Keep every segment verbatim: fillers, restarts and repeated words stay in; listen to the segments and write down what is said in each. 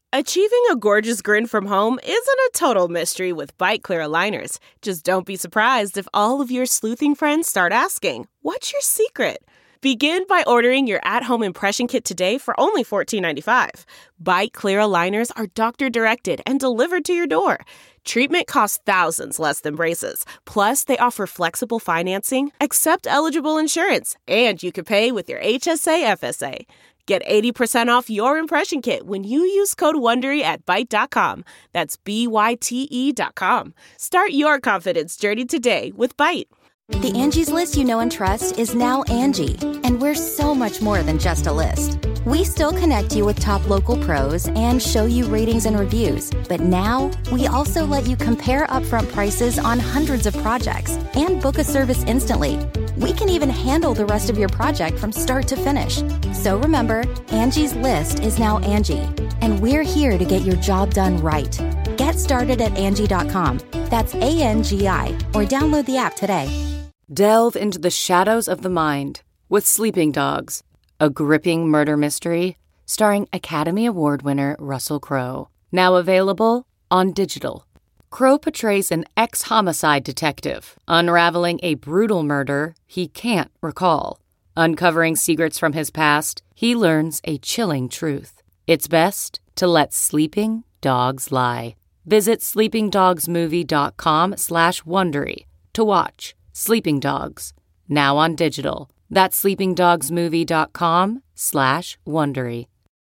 Achieving a gorgeous grin from home isn't a total mystery with Byte Clear aligners. Just don't be surprised if all of your sleuthing friends start asking, "What's your secret?" Begin by ordering your at-home impression kit today for only fourteen ninety-five. Byte Clear aligners are doctor-directed and delivered to your door. Treatment costs thousands less than braces. Plus, they offer flexible financing, accept eligible insurance, and you can pay with your H S A F S A. Get eighty percent off your impression kit when you use code WONDERY at Byte dot com. That's B Y T E dot com. Start your confidence journey today with Byte. The Angie's List you know and trust is now Angie, and we're so much more than just a list. We still connect you with top local pros and show you ratings and reviews, but now we also let you compare upfront prices on hundreds of projects and book a service instantly. We can even handle the rest of your project from start to finish. So remember, Angie's List is now Angie, and we're here to get your job done right. Get started at Angie dot com. That's A N G I, or download the app today. Delve into the shadows of the mind with Sleeping Dogs, a gripping murder mystery starring Academy Award winner Russell Crowe. Now available on digital. Crowe portrays an ex-homicide detective unraveling a brutal murder he can't recall. Uncovering secrets from his past, he learns a chilling truth. It's best to let sleeping dogs lie. Visit sleepingdogsmovie.com slash Wondery to watch Sleeping Dogs, now on digital. That's sleepingdogsmovie.com slash Wondery.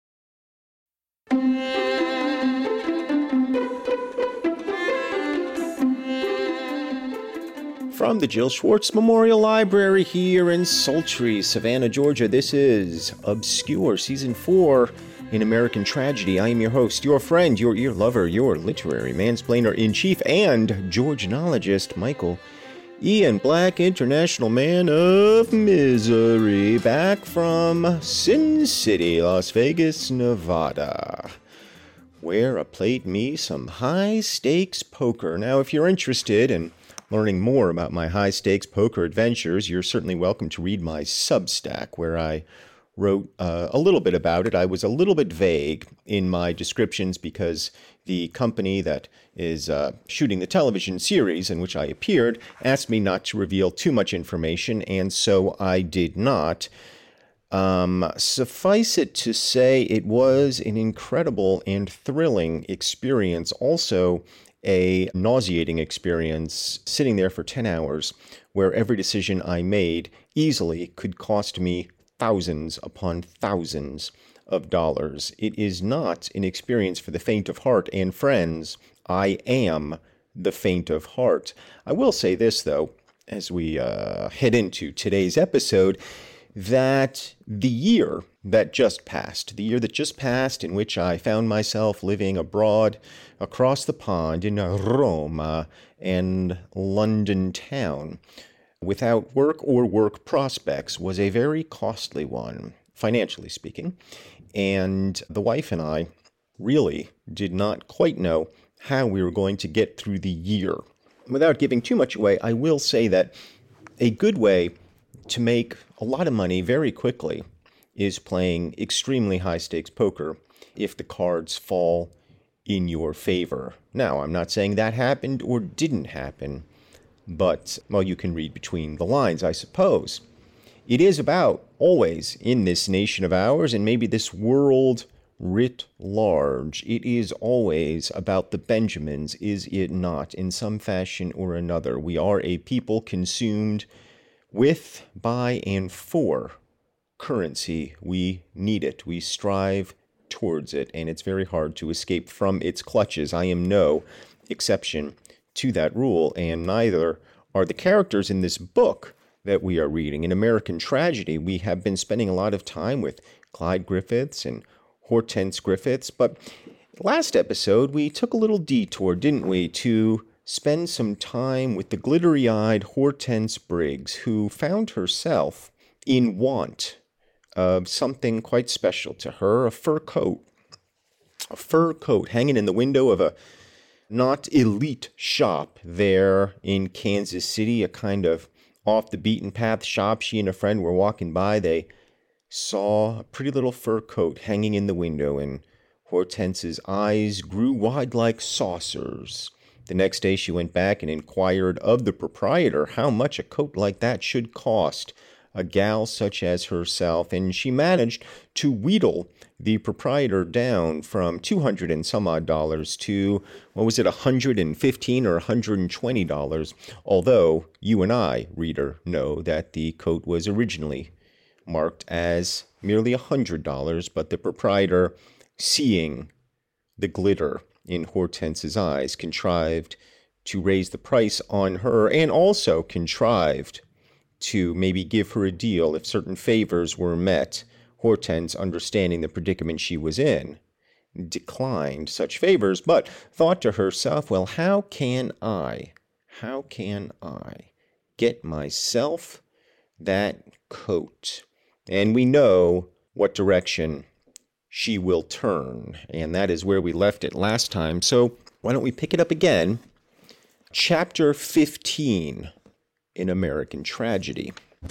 From the Jill Schwartz Memorial Library here in sultry Savannah, Georgia, this is Obscure Season four in American Tragedy. I am your host, your friend, your ear lover, your literary mansplainer-in-chief, and Georgianologist, Michael Ian Black, International Man of Misery, back from Sin City, Las Vegas, Nevada, where I played me some high-stakes poker. Now, if you're interested in learning more about my high-stakes poker adventures, you're certainly welcome to read my Substack, where I wrote uh, a little bit about it. I was a little bit vague in my descriptions because the company that is uh, shooting the television series in which I appeared asked me not to reveal too much information, and so I did not. Um, suffice it to say, it was an incredible and thrilling experience. Also, a nauseating experience sitting there for ten hours where every decision I made easily could cost me thousands upon thousands of dollars. It is not an experience for the faint of heart, and friends, I am the faint of heart. I will say this, though, as we uh, head into today's episode, that the year that just passed, the year that just passed in which I found myself living abroad across the pond in Rome and London town, without work or work prospects, was a very costly one, financially speaking. And the wife and I really did not quite know how we were going to get through the year. Without giving too much away, I will say that a good way to make a lot of money very quickly is playing extremely high-stakes poker if the cards fall in your favor. Now, I'm not saying that happened or didn't happen, but, well, you can read between the lines, I suppose. It is about, always, in this nation of ours, and maybe this world writ large, it is always about the Benjamins, is it not, in some fashion or another? We are a people consumed with, by, and for currency. We need it. We strive towards it, and it's very hard to escape from its clutches. I am no exception to that rule, and neither are the characters in this book that we are reading. In American Tragedy, we have been spending a lot of time with Clyde Griffiths and Hortense Griffiths, but last episode we took a little detour, didn't we, to spend some time with the glittery-eyed Hortense Briggs, who found herself in want of something quite special to her, a fur coat. A fur coat hanging in the window of a not elite shop there in Kansas City, a kind of off-the-beaten-path shop. She and a friend were walking by. They saw a pretty little fur coat hanging in the window, and Hortense's eyes grew wide like saucers. The next day she went back and inquired of the proprietor how much a coat like that should cost a gal such as herself, and she managed to wheedle the proprietor down from two hundred and some odd dollars to, what was it, one hundred fifteen or one hundred twenty dollars, although you and I, reader, know that the coat was originally marked as merely one hundred dollars, but the proprietor, seeing the glitter in Hortense's eyes, contrived to raise the price on her, and also contrived to maybe give her a deal if certain favors were met. Hortense, understanding the predicament she was in, declined such favors, but thought to herself, well, how can I, how can I get myself that coat? And we know what direction she will turn, and that is where we left it last time. So why don't we pick it up again? Chapter fifteen in American Tragedy.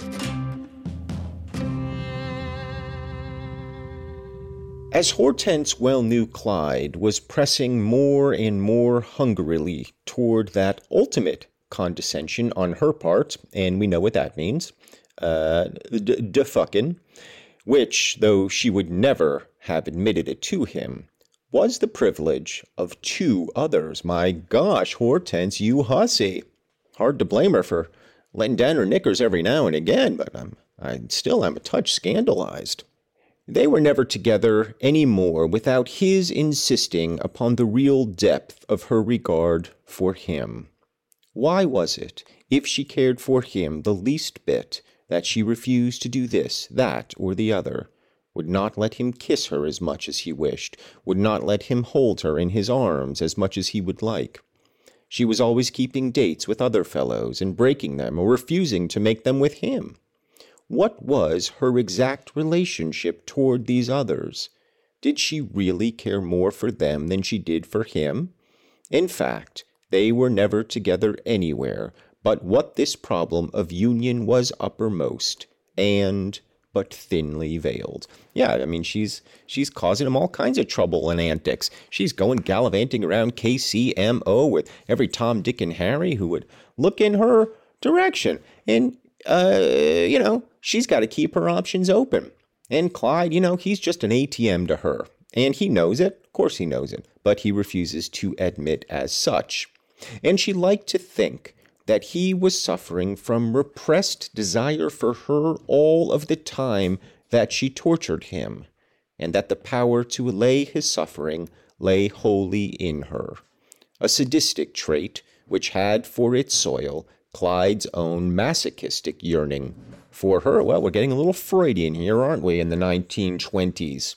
As Hortense well knew, Clyde was pressing more and more hungrily toward that ultimate condescension on her part, and we know what that means, uh, de fucking, which, though she would never have admitted it to him, was the privilege of two others. My gosh, Hortense, you hussy. Hard to blame her for letting down her knickers every now and again, but I'm, I still am a touch scandalized. They were never together any more without his insisting upon the real depth of her regard for him. Why was it, if she cared for him the least bit, that she refused to do this, that, or the other, would not let him kiss her as much as he wished, would not let him hold her in his arms as much as he would like? She was always keeping dates with other fellows and breaking them or refusing to make them with him. What was her exact relationship toward these others? Did she really care more for them than she did for him? In fact, they were never together anywhere but what this problem of union was uppermost, and but thinly veiled. Yeah, I mean, she's she's causing him all kinds of trouble and antics. She's going gallivanting around K C M O with every Tom, Dick, and Harry who would look in her direction. And, uh, you know, she's got to keep her options open. And Clyde, you know, he's just an A T M to her. And he knows it. Of course he knows it. But he refuses to admit as such. And she liked to think that he was suffering from repressed desire for her all of the time that she tortured him, and that the power to allay his suffering lay wholly in her. A sadistic trait which had for its soil Clyde's own masochistic yearning for her. Well, we're getting a little Freudian here, aren't we, in the nineteen twenties?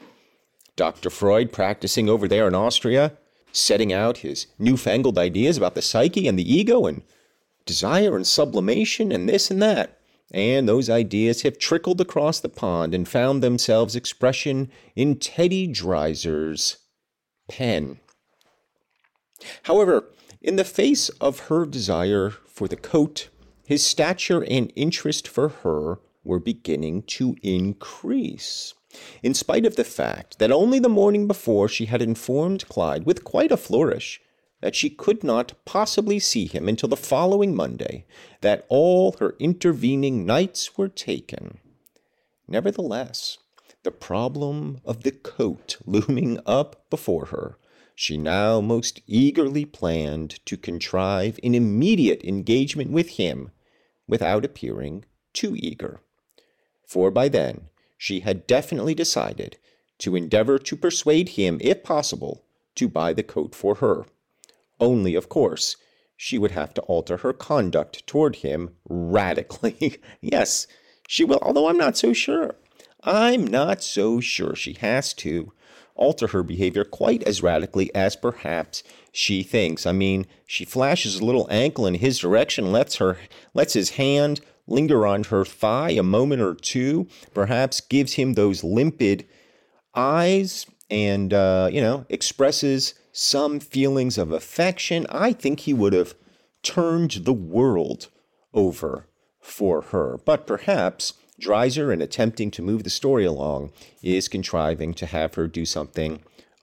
Doctor Freud, practicing over there in Austria, setting out his newfangled ideas about the psyche and the ego and desire and sublimation and this and that. And those ideas have trickled across the pond and found themselves expression in Teddy Dreiser's pen. However, in the face of her desire for the coat, his stature and interest for her were beginning to increase. In spite of the fact that only the morning before she had informed Clyde with quite a flourish that she could not possibly see him until the following Monday, that all her intervening nights were taken. Nevertheless, the problem of the coat looming up before her, she now most eagerly planned to contrive an immediate engagement with him without appearing too eager. For by then, she had definitely decided to endeavor to persuade him, if possible, to buy the coat for her. Only, of course, she would have to alter her conduct toward him radically. Yes, she will, although I'm not so sure. I'm not so sure she has to alter her behavior quite as radically as perhaps she thinks. I mean, she flashes a little ankle in his direction, lets her, lets his hand linger on her thigh a moment or two, perhaps gives him those limpid eyes and, uh, you know, expresses some feelings of affection. I think he would have turned the world over for her. But perhaps Dreiser, in attempting to move the story along, is contriving to have her do something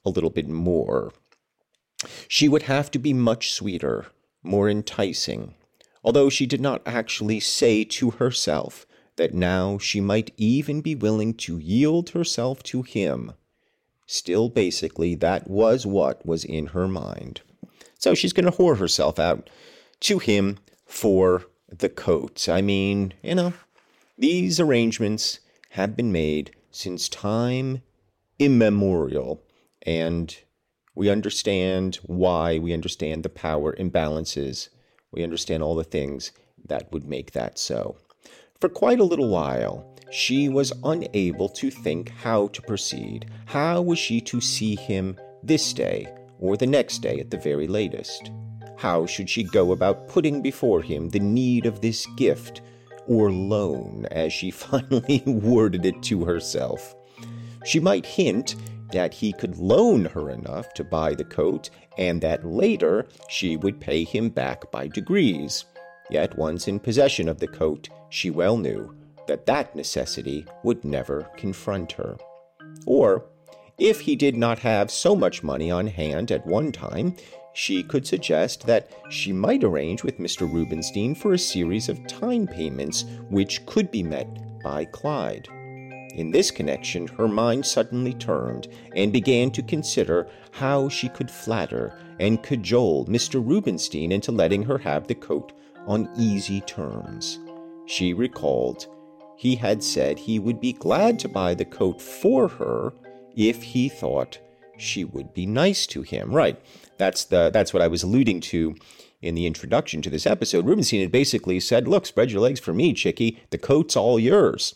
a little bit more. She would have to be much sweeter, more enticing, although she did not actually say to herself that now she might even be willing to yield herself to him. Still, basically, that was what was in her mind. So she's going to whore herself out to him for the coat. I mean, you know, these arrangements have been made since time immemorial, and we understand why. We understand the power imbalances. We understand all the things that would make that so. For quite a little while, she was unable to think how to proceed. How was she to see him this day, or the next day at the very latest? How should she go about putting before him the need of this gift, or loan, as she finally worded it to herself? She might hint that he could loan her enough to buy the coat, and that later she would pay him back by degrees. Yet once in possession of the coat, she well knew that that necessity would never confront her. Or, if he did not have so much money on hand at one time, she could suggest that she might arrange with Mister Rubenstein for a series of time payments which could be met by Clyde. In this connection, her mind suddenly turned and began to consider how she could flatter and cajole Mister Rubenstein into letting her have the coat on easy terms. She recalled he had said he would be glad to buy the coat for her if he thought she would be nice to him. Right. That's the that's what I was alluding to in the introduction to this episode. Rubenstein had basically said, look, spread your legs for me, chickie. The coat's all yours.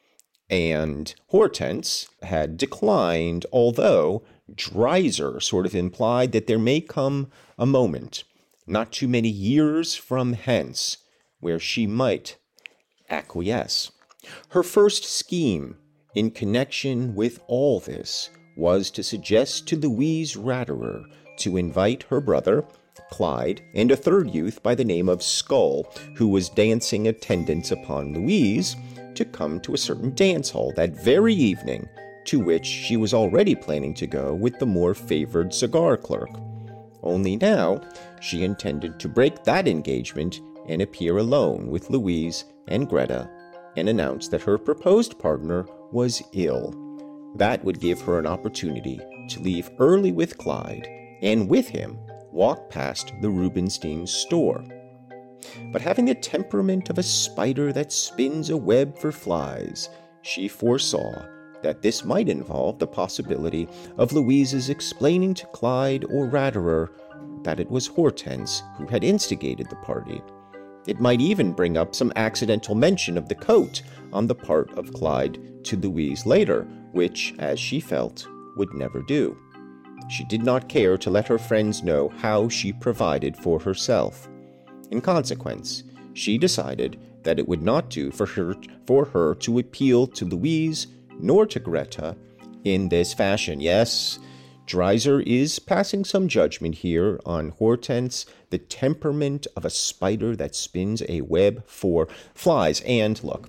And Hortense had declined, although Dreiser sort of implied that there may come a moment, not too many years from hence, where she might acquiesce. Her first scheme in connection with all this was to suggest to Louise Ratterer to invite her brother, Clyde, and a third youth by the name of Skull, who was dancing attendance upon Louise, to come to a certain dance hall that very evening, to which she was already planning to go with the more favored cigar clerk. Only now, she intended to break that engagement and appear alone with Louise and Greta and announce that her proposed partner was ill. That would give her an opportunity to leave early with Clyde and with him walk past the Rubenstein store. But having the temperament of a spider that spins a web for flies, she foresaw that this might involve the possibility of Louise's explaining to Clyde or Ratterer that it was Hortense who had instigated the party. It might even bring up some accidental mention of the coat on the part of Clyde to Louise later, which, as she felt, would never do. She did not care to let her friends know how she provided for herself. In consequence, she decided that it would not do for her, for her to appeal to Louise nor to Greta in this fashion. Yes, Dreiser is passing some judgment here on Hortense, the temperament of a spider that spins a web for flies. And look,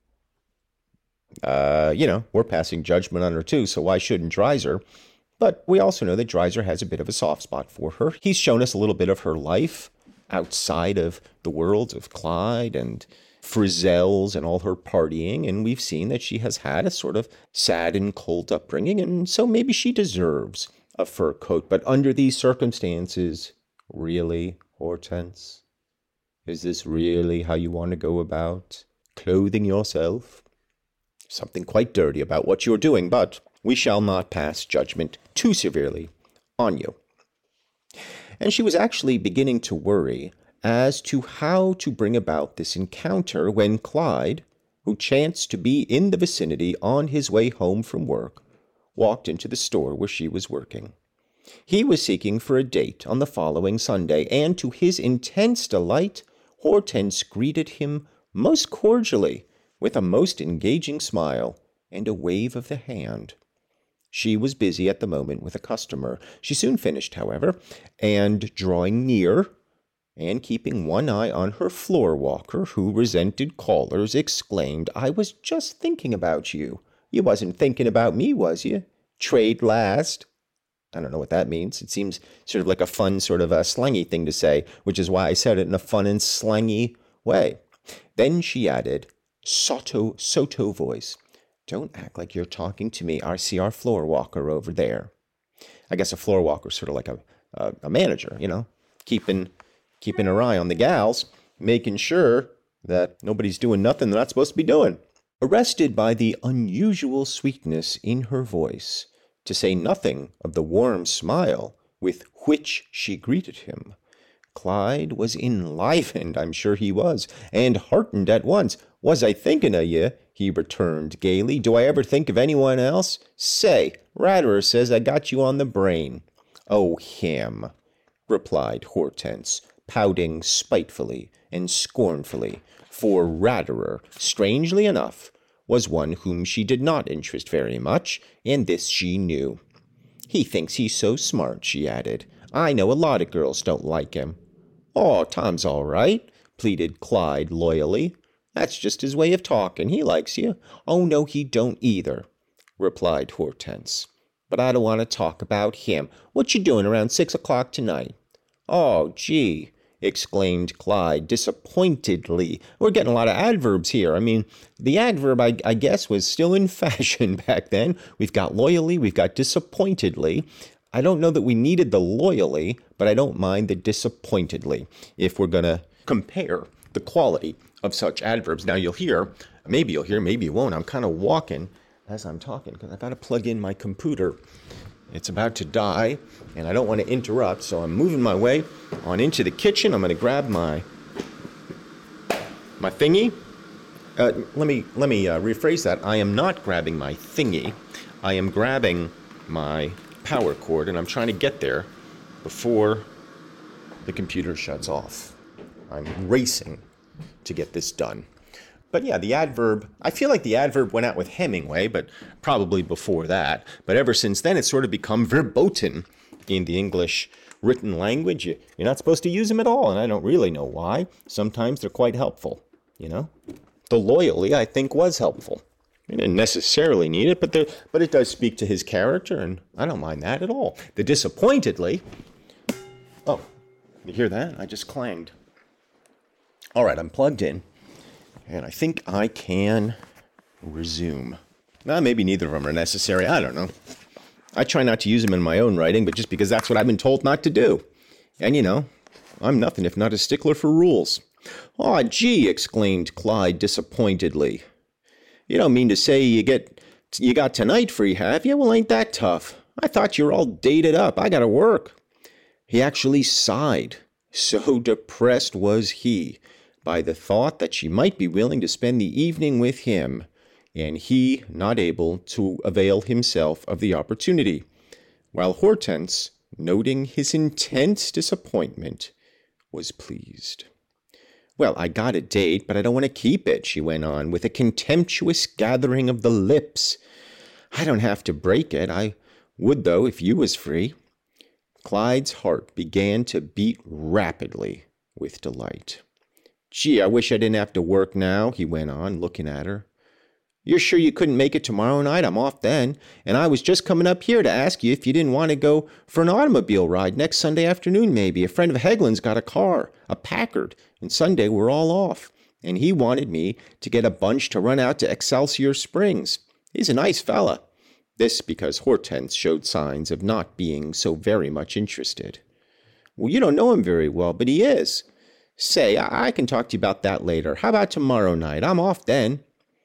uh, you know, we're passing judgment on her too, so why shouldn't Dreiser? But we also know that Dreiser has a bit of a soft spot for her. He's shown us a little bit of her life outside of the world of Clyde and Frizzell's and all her partying, and we've seen that she has had a sort of sad and cold upbringing, and so maybe she deserves a fur coat. But under these circumstances, really, Hortense? Is this really how you want to go about clothing yourself? Something quite dirty about what you're doing, but we shall not pass judgment too severely on you. And she was actually beginning to worry as to how to bring about this encounter when Clyde, who chanced to be in the vicinity on his way home from work, walked into the store where she was working. He was seeking for a date on the following Sunday, and to his intense delight, Hortense greeted him most cordially with a most engaging smile and a wave of the hand. She was busy at the moment with a customer. She soon finished, however, and drawing near, and keeping one eye on her floor walker, who resented callers, exclaimed, "I was just thinking about you. You wasn't thinking about me, was you? Trade last." I don't know what that means. It seems sort of like a fun, sort of a slangy thing to say, which is why I said it in a fun and slangy way. Then she added, Soto, Soto voice, don't act like you're talking to me. I see our floor walker over there. I guess a floor walker is sort of like a, a, a manager, you know, keeping, keeping her eye on the gals, making sure that nobody's doing nothing they're not supposed to be doing. Arrested by the unusual sweetness in her voice, to say nothing of the warm smile with which she greeted him, Clyde was enlivened, I'm sure he was, and heartened at once. Was I thinking of ye? He returned gaily. Do I ever think of anyone else? Say, Ratterer says I got you on the brain. Oh, him, replied Hortense, pouting spitefully and scornfully, for Ratterer, strangely enough, was one whom she did not interest very much, and this she knew. He thinks he's so smart, she added. I know a lot of girls don't like him. Oh, Tom's all right, pleaded Clyde loyally. That's just his way of talking. He likes you. Oh, no, he don't either, replied Hortense. But I don't want to talk about him. What you doing around six o'clock tonight? Oh, gee, exclaimed Clyde disappointedly. We're getting a lot of adverbs here. I mean, the adverb, I, I guess, was still in fashion back then. We've got loyally, we've got disappointedly. I don't know that we needed the loyally, but I don't mind the disappointedly if we're going to compare the quality of such adverbs. Now, you'll hear, maybe you'll hear, maybe you won't. I'm kind of walking as I'm talking because I've got to plug in my computer. It's about to die, and I don't want to interrupt, so I'm moving my way on into the kitchen. I'm going to grab my my thingy. Uh, let me let me uh, rephrase that. I am not grabbing my thingy. I am grabbing my power cord, and I'm trying to get there before the computer shuts off. I'm racing to get this done. But yeah, the adverb, I feel like the adverb went out with Hemingway, but probably before that. But ever since then, it's sort of become verboten in the English written language. You're not supposed to use them at all, and I don't really know why. Sometimes they're quite helpful, you know. The loyally, I think, was helpful. I didn't necessarily need it, but the, but it does speak to his character, and I don't mind that at all. The disappointedly, oh, you hear that? I just clanged. All right, I'm plugged in. And I think I can resume. Well, maybe neither of them are necessary. I don't know. I try not to use them in my own writing, but just because that's what I've been told not to do. And, you know, I'm nothing if not a stickler for rules. Aw, gee, exclaimed Clyde disappointedly. You don't mean to say you get you got tonight free, have you? Well, ain't that tough? I thought you were all dated up. I gotta work. He actually sighed. So depressed was he by the thought that she might be willing to spend the evening with him, and he not able to avail himself of the opportunity, while Hortense, noting his intense disappointment, was pleased. Well, I got a date, but I don't want to keep it, she went on, with a contemptuous gathering of the lips. I don't have to break it. I would, though, if you was free. Clyde's heart began to beat rapidly with delight. Gee, I wish I didn't have to work now, he went on, looking at her. You're sure you couldn't make it tomorrow night? I'm off then. And I was just coming up here to ask you if you didn't want to go for an automobile ride next Sunday afternoon, maybe. A friend of Heglin's got a car, a Packard, and Sunday we're all off. And he wanted me to get a bunch to run out to Excelsior Springs. He's a nice fella. This because Hortense showed signs of not being so very much interested. Well, you don't know him very well, but he is. Say, I, I can talk to you about that later. How about tomorrow night? I'm off then.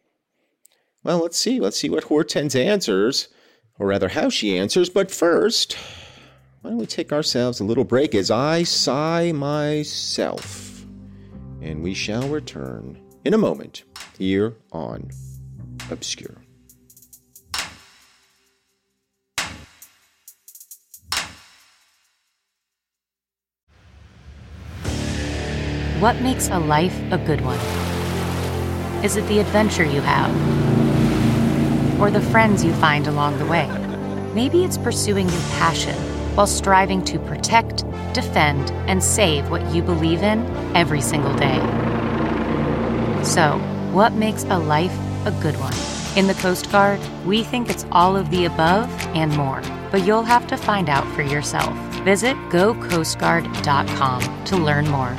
Well, let's see. Let's see what Hortense answers, or rather how she answers. But first, why don't we take ourselves a little break as I sigh myself. And we shall return in a moment here on Obscure. What makes a life a good one? Is it the adventure you have? Or the friends you find along the way? Maybe it's pursuing your passion while striving to protect, defend, and save what you believe in every single day. So, what makes a life a good one? In the Coast Guard, we think it's all of the above and more, but you'll have to find out for yourself. Visit go coast guard dot com to learn more.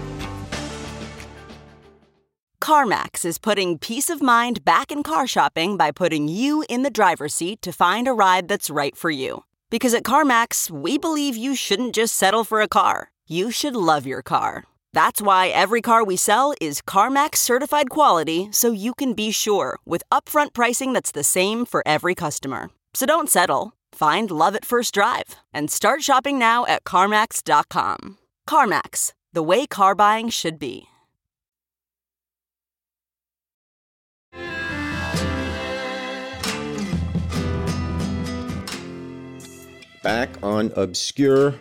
CarMax is putting peace of mind back in car shopping by putting you in the driver's seat to find a ride that's right for you. Because at CarMax, we believe you shouldn't just settle for a car. You should love your car. That's why every car we sell is CarMax certified quality, so you can be sure with upfront pricing that's the same for every customer. So don't settle. Find love at first drive and start shopping now at CarMax dot com. CarMax, the way car buying should be. Back on Obscure,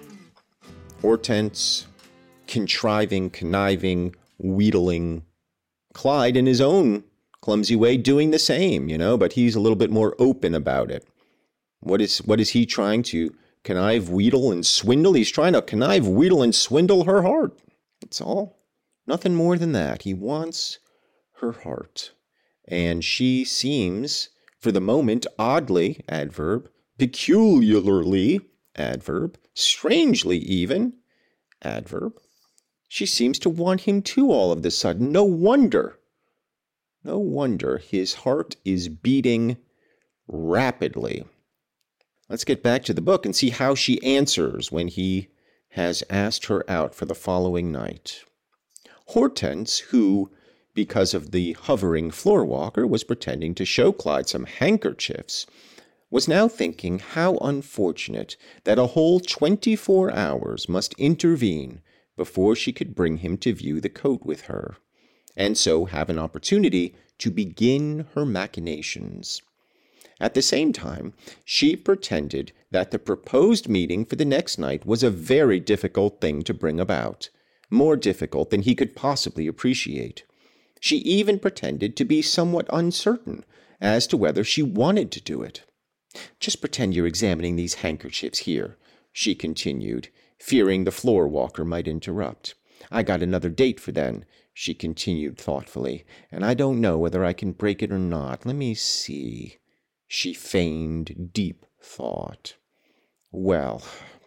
Hortense contriving, conniving, wheedling, Clyde in his own clumsy way doing the same, you know, but he's a little bit more open about it. What is what is he trying to connive, wheedle, and swindle? He's trying to connive, wheedle, and swindle her heart. That's all. Nothing more than that. He wants her heart. And she seems, for the moment, oddly, adverb, peculiarly, adverb, strangely even, adverb. She seems to want him too all of a sudden. No wonder. No wonder his heart is beating rapidly. Let's get back to the book and see how she answers when he has asked her out for the following night. Hortense, who, because of the hovering floor walker, was pretending to show Clyde some handkerchiefs, was now thinking how unfortunate that a whole twenty-four hours must intervene before she could bring him to view the coat with her, and so have an opportunity to begin her machinations. At the same time, she pretended that the proposed meeting for the next night was a very difficult thing to bring about, more difficult than he could possibly appreciate. She even pretended to be somewhat uncertain as to whether she wanted to do it. "Just pretend you're examining these handkerchiefs here," she continued, fearing the floor walker might interrupt. "I got another date for then," she continued thoughtfully, "and I don't know whether I can break it or not. Let me see." She feigned deep thought. "Well,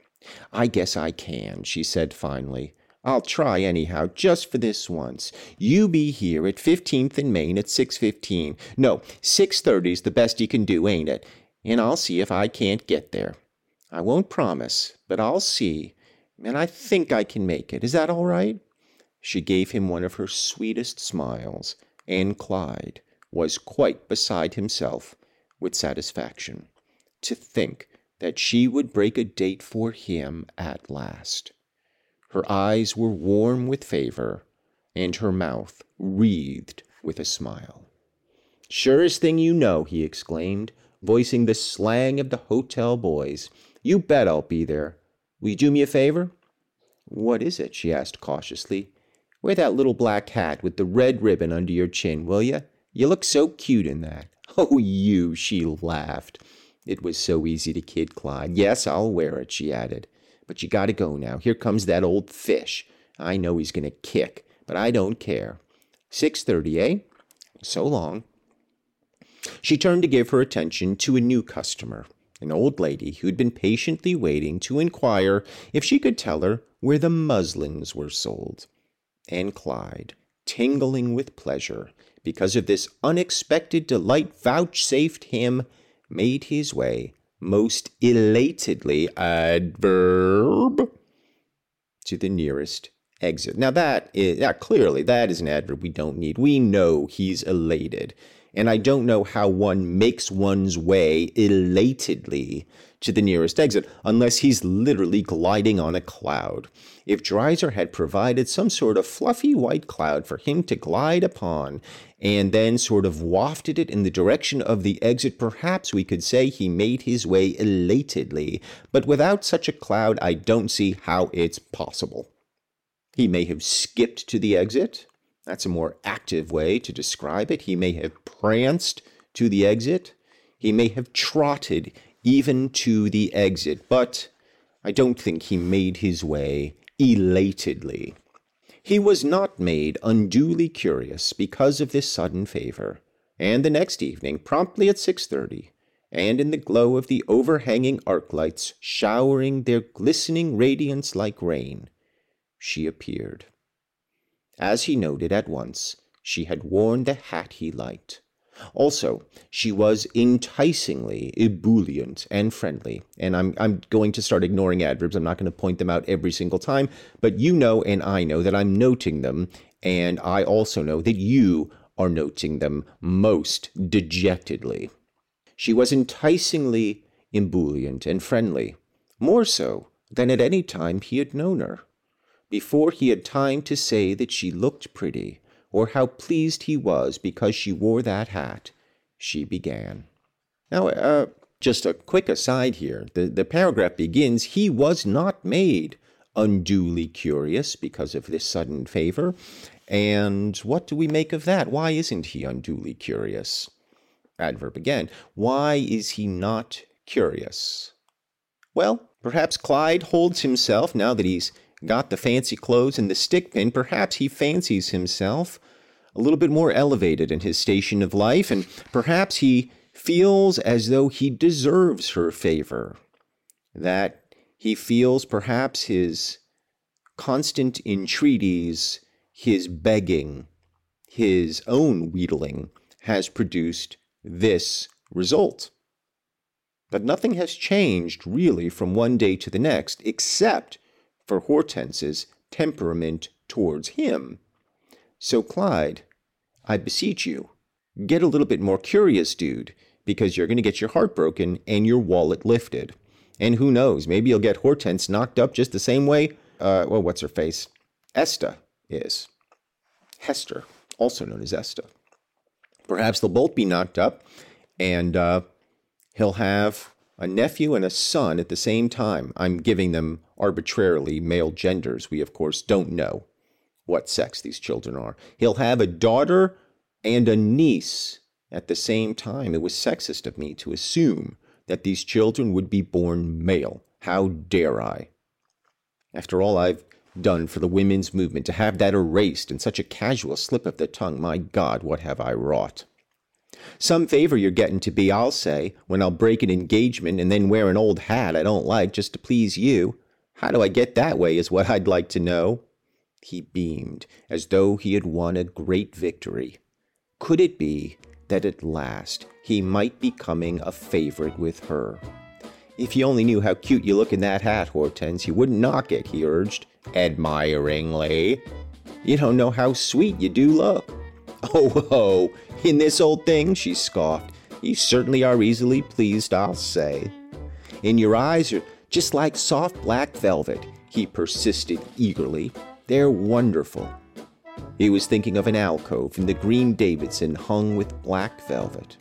I guess I can," she said finally. "I'll try anyhow, just for this once. You be here at fifteenth and Main at six fifteen. No, six thirty's the best you can do, ain't it? And I'll see if I can't get there. I won't promise, but I'll see, and I think I can make it. Is that all right?" She gave him one of her sweetest smiles, and Clyde was quite beside himself with satisfaction. To think that she would break a date for him at last. Her eyes were warm with favor, and her mouth wreathed with a smile. "Surest thing you know," he exclaimed, voicing the slang of the hotel boys. "You bet I'll be there. Will you do me a favor?" "What is it?" she asked cautiously. "Wear that little black hat with the red ribbon under your chin, will you? You look so cute in that." "Oh, you," she laughed. It was so easy to kid Clyde. "Yes, I'll wear it," she added. "But you gotta go now. Here comes that old fish. I know he's gonna kick, but I don't care. Six thirty, eh? So long." She turned to give her attention to a new customer, an old lady who'd been patiently waiting to inquire if she could tell her where the muslins were sold. And Clyde, tingling with pleasure because of this unexpected delight vouchsafed him, made his way most elatedly, adverb, to the nearest exit. Now that is, yeah, clearly that is an adverb we don't need. We know he's elated. And I don't know how one makes one's way elatedly to the nearest exit unless he's literally gliding on a cloud. If Dreiser had provided some sort of fluffy white cloud for him to glide upon and then sort of wafted it in the direction of the exit, perhaps we could say he made his way elatedly. But without such a cloud, I don't see how it's possible. He may have skipped to the exit. That's a more active way to describe it. He may have pranced to the exit. He may have trotted even to the exit, but I don't think he made his way elatedly. He was not made unduly curious because of this sudden favor, And the next evening, promptly at six thirty, and in the glow of the overhanging arc lights showering their glistening radiance like rain, she appeared. As he noted at once, she had worn the hat he liked. Also, she was enticingly ebullient and friendly. And I'm I'm going to start ignoring adverbs. I'm not going to point them out every single time. But you know and I know that I'm noting them. And I also know that you are noting them most dejectedly. She was enticingly ebullient and friendly, more so than at any time he had known her. Before he had time to say that she looked pretty, or how pleased he was because she wore that hat, she began. Now, uh, just a quick aside here. The, the paragraph begins, he was not made unduly curious because of this sudden favor. And what do we make of that? Why isn't he unduly curious? Adverb again. Why is he not curious? Well, perhaps Clyde holds himself, now that he's got the fancy clothes and the stick pin, perhaps he fancies himself a little bit more elevated in his station of life, and perhaps he feels as though he deserves her favor, that he feels perhaps his constant entreaties, his begging, his own wheedling has produced this result. But nothing has changed really from one day to the next, except for Hortense's temperament towards him. So, Clyde, I beseech you, get a little bit more curious, dude, because you're going to get your heart broken and your wallet lifted. And who knows, maybe you'll get Hortense knocked up just the same way, uh, well, what's her face? Esta is. Hester, also known as Esta. Perhaps they'll both be knocked up, and uh, he'll have a nephew and a son at the same time. I'm giving them arbitrarily male genders. We, of course, don't know what sex these children are. He'll have a daughter and a niece at the same time. It was sexist of me to assume that these children would be born male. How dare I? After all I've done for the women's movement, to have that erased in such a casual slip of the tongue, my God, what have I wrought? Some favor you're getting to be, I'll say, when I'll break an engagement and then wear an old hat I don't like just to please you. How do I get that way is what I'd like to know. He beamed, as though he had won a great victory. Could it be that at last he might be becoming a favorite with her? If you only knew how cute you look in that hat, Hortense, you wouldn't knock it, he urged, admiringly. You don't know how sweet you do look. Oh, ho, in this old thing, she scoffed. You certainly are easily pleased, I'll say. And your eyes are just like soft black velvet, he persisted eagerly. They're wonderful. He was thinking of an alcove in the green Davidson hung with black velvet.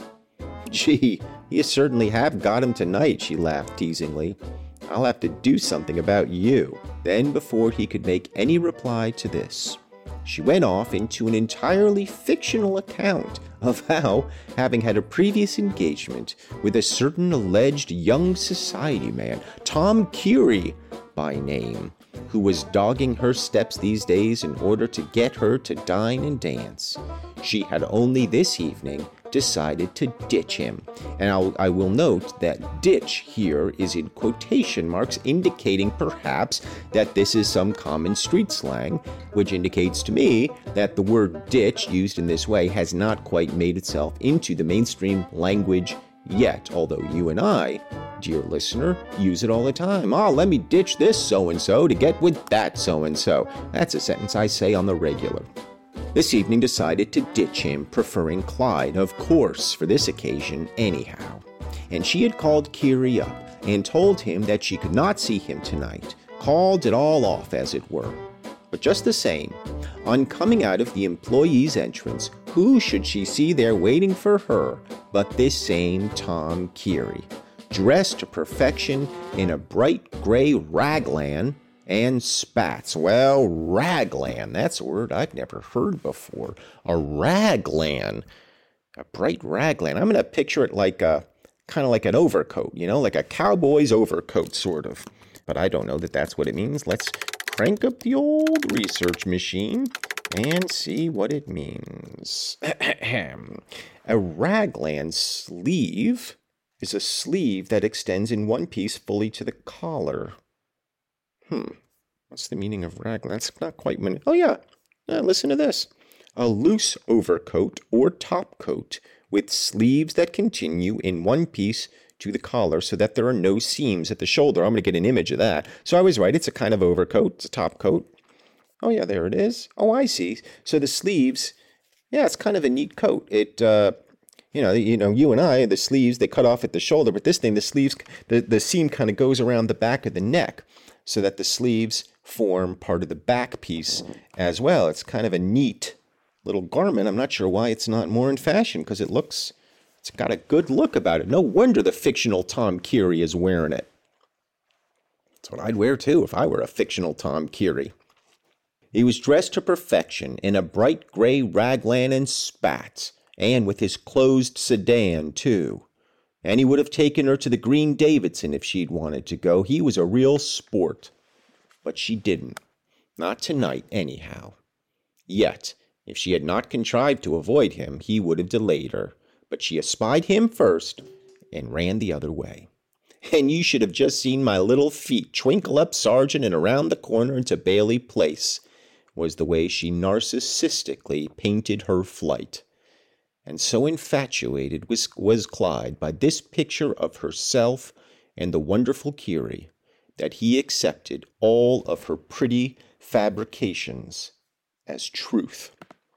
Gee, you certainly have got him tonight, she laughed teasingly. I'll have to do something about you. Then, before he could make any reply to this, she went off into an entirely fictional account of how, having had a previous engagement with a certain alleged young society man, Tom Curie by name, who was dogging her steps these days in order to get her to dine and dance, she had only this evening decided to ditch him. And I'll, I will note that ditch here is in quotation marks, indicating perhaps that this is some common street slang, which indicates to me that the word ditch used in this way has not quite made itself into the mainstream language yet, although you and I, dear listener, use it all the time. Oh, let me ditch this so-and-so to get with that so-and-so. That's a sentence I say on the regular. This evening decided to ditch him, preferring Clyde, of course, for this occasion anyhow. And she had called Curie up and told him that she could not see him tonight, called it all off, as it were. But just the same, on coming out of the employee's entrance, who should she see there waiting for her but this same Tom Curie, dressed to perfection in a bright gray raglan and spats. Well, raglan, that's a word I've never heard before. A raglan, a bright raglan. I'm going to picture it like a, kind of like an overcoat, you know, like a cowboy's overcoat, sort of. But I don't know that that's what it means. Let's crank up the old research machine. and see what it means. A raglan sleeve is a sleeve that extends in one piece fully to the collar. Hmm. What's the meaning of raglan? That's not quite... Min- oh, yeah. Uh, listen to this. A loose overcoat or top coat with sleeves that continue in one piece to the collar so that there are no seams at the shoulder. I'm going to get an image of that. So I was right. It's a kind of overcoat. It's a top coat. Oh, yeah, there it is. Oh, I see. So the sleeves, yeah, it's kind of a neat coat. It, uh, you know, you know, you and I, the sleeves, they cut off at the shoulder. But this thing, the sleeves, the, the seam kind of goes around the back of the neck so that the sleeves form part of the back piece as well. It's kind of a neat little garment. I'm not sure why it's not more in fashion, because it looks, it's got a good look about it. No wonder the fictional Tom Keary is wearing it. That's what I'd wear too if I were a fictional Tom Keary. He was dressed to perfection in a bright gray raglan and spats, and with his closed sedan too. And he would have taken her to the Green Davidson if she'd wanted to go. He was a real sport. But she didn't. Not tonight, anyhow. Yet, if she had not contrived to avoid him, he would have delayed her. But she espied him first and ran the other way. And you should have just seen my little feet twinkle up Sargent and around the corner into Bailey Place, was the way she narcissistically painted her flight. And so infatuated was, was Clyde by this picture of herself and the wonderful Keary that he accepted all of her pretty fabrications as truth.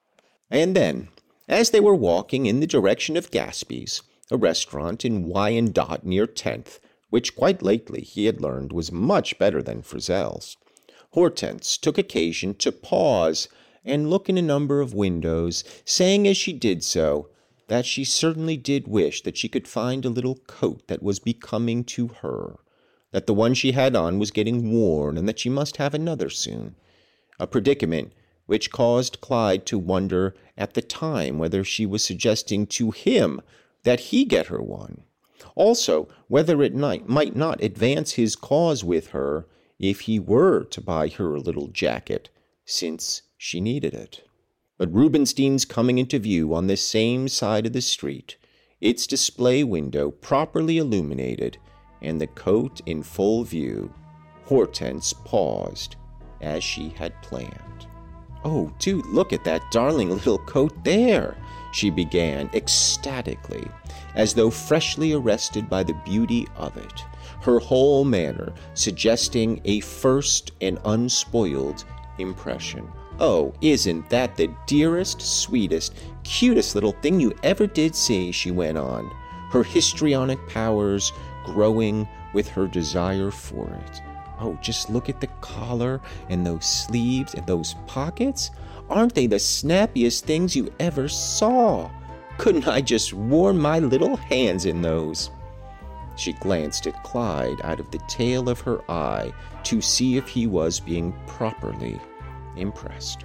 And then, as they were walking in the direction of Gaspy's, a restaurant in Wyandotte near tenth, which quite lately he had learned was much better than Frizzell's, Hortense took occasion to pause and look in a number of windows, saying as she did so that she certainly did wish that she could find a little coat that was becoming to her, that the one she had on was getting worn, and that she must have another soon, a predicament which caused Clyde to wonder at the time whether she was suggesting to him that he get her one, also whether it might, might not advance his cause with her if he were to buy her a little jacket, since she needed it. But Rubinstein's coming into view on this same side of the street, its display window properly illuminated, and the coat in full view, Hortense paused, as she had planned. "Oh, do look at that darling little coat there," she began ecstatically, as though freshly arrested by the beauty of it, her whole manner suggesting a first and unspoiled impression. "Oh, isn't that the dearest, sweetest, cutest little thing you ever did see," she went on, her histrionic powers growing with her desire for it. "Oh, just look at the collar and those sleeves and those pockets. Aren't they the snappiest things you ever saw? Couldn't I just warm my little hands in those?" She glanced at Clyde out of the tail of her eye to see if he was being properly impressed.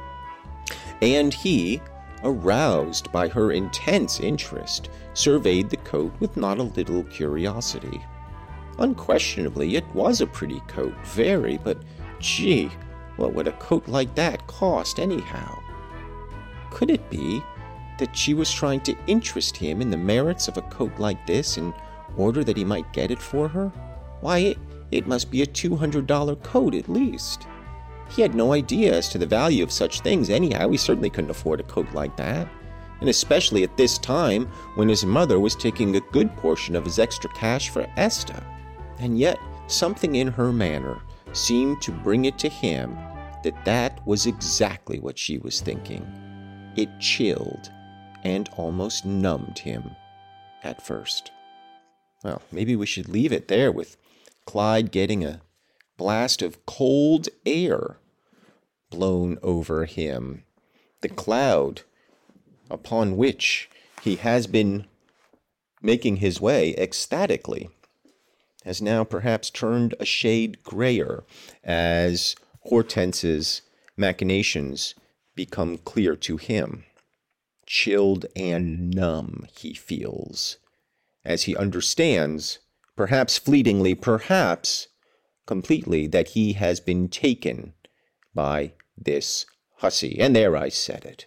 And he, aroused by her intense interest, surveyed the coat with not a little curiosity. Unquestionably, it was a pretty coat, very, but gee, what would a coat like that cost anyhow? Could it be that she was trying to interest him in the merits of a coat like this in order that he might get it for her? Why, it, it must be a two hundred dollars coat at least. He had no idea as to the value of such things anyhow. He certainly couldn't afford a coat like that, and especially at this time when his mother was taking a good portion of his extra cash for Esta. And yet something in her manner seemed to bring it to him that that was exactly what she was thinking. It chilled and almost numbed him at first. Well, maybe we should leave it there with Clyde getting a blast of cold air blown over him. The cloud upon which he has been making his way ecstatically has now perhaps turned a shade grayer as Hortense's machinations become clear to him. Chilled and numb he feels, as he understands, perhaps fleetingly, perhaps completely, that he has been taken by this hussy. And there I said it.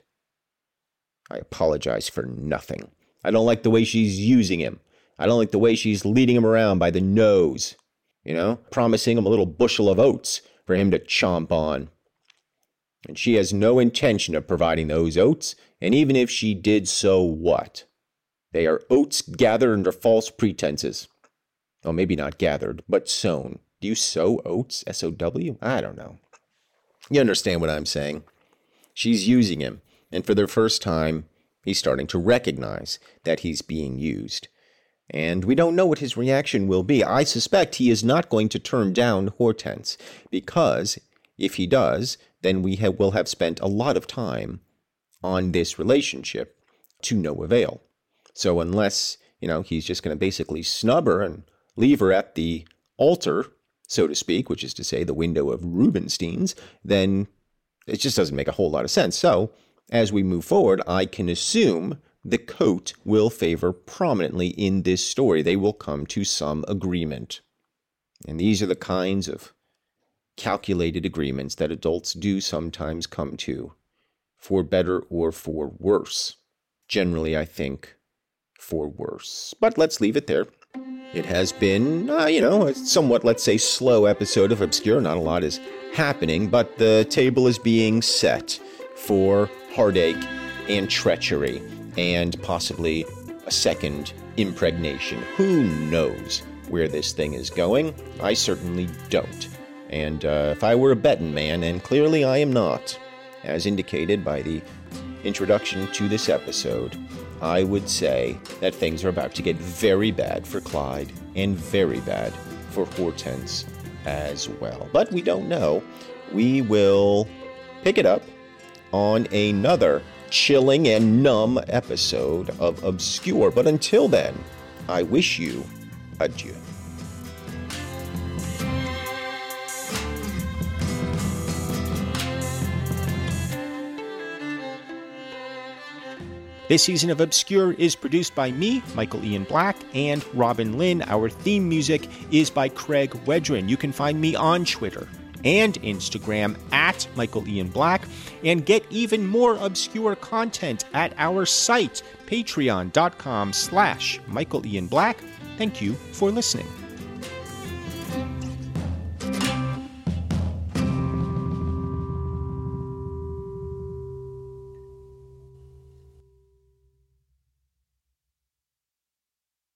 I apologize for nothing. I don't like the way she's using him. I don't like the way she's leading him around by the nose, you know, promising him a little bushel of oats for him to chomp on. And she has no intention of providing those oats, and even if she did, so what? They are oats gathered under false pretenses. Well, maybe not gathered, but sown. Do you sow oats? S O W? I don't know. You understand what I'm saying. She's using him, and for the first time, he's starting to recognize that he's being used. And we don't know what his reaction will be. I suspect he is not going to turn down Hortense, because if he does, then we have, will have spent a lot of time on this relationship to no avail. So unless, you know, he's just going to basically snub her and leave her at the altar, so to speak, which is to say the window of Rubenstein's, then it just doesn't make a whole lot of sense. So as we move forward, I can assume the coat will favor prominently in this story. They will come to some agreement. And these are the kinds of calculated agreements that adults do sometimes come to, for better or for worse. Generally, I think, for worse. But let's leave it there. It has been, uh, you know, a somewhat, let's say, slow episode of Obscure. Not a lot is happening, but the table is being set for heartache and treachery and possibly a second impregnation. Who knows where this thing is going? I certainly don't. And uh, if I were a betting man, and clearly I am not, as indicated by the introduction to this episode, I would say that things are about to get very bad for Clyde and very bad for Hortense as well. But we don't know. We will pick it up on another chilling and numb episode of Obscure. But until then, I wish you adieu. This season of Obscure is produced by me, Michael Ian Black, and Robin Lynn. Our theme music is by Craig Wedren. You can find me on Twitter and Instagram at Michael Ian Black, and get even more obscure content at our site, patreon.com slash Michael Ian Black. Thank you for listening.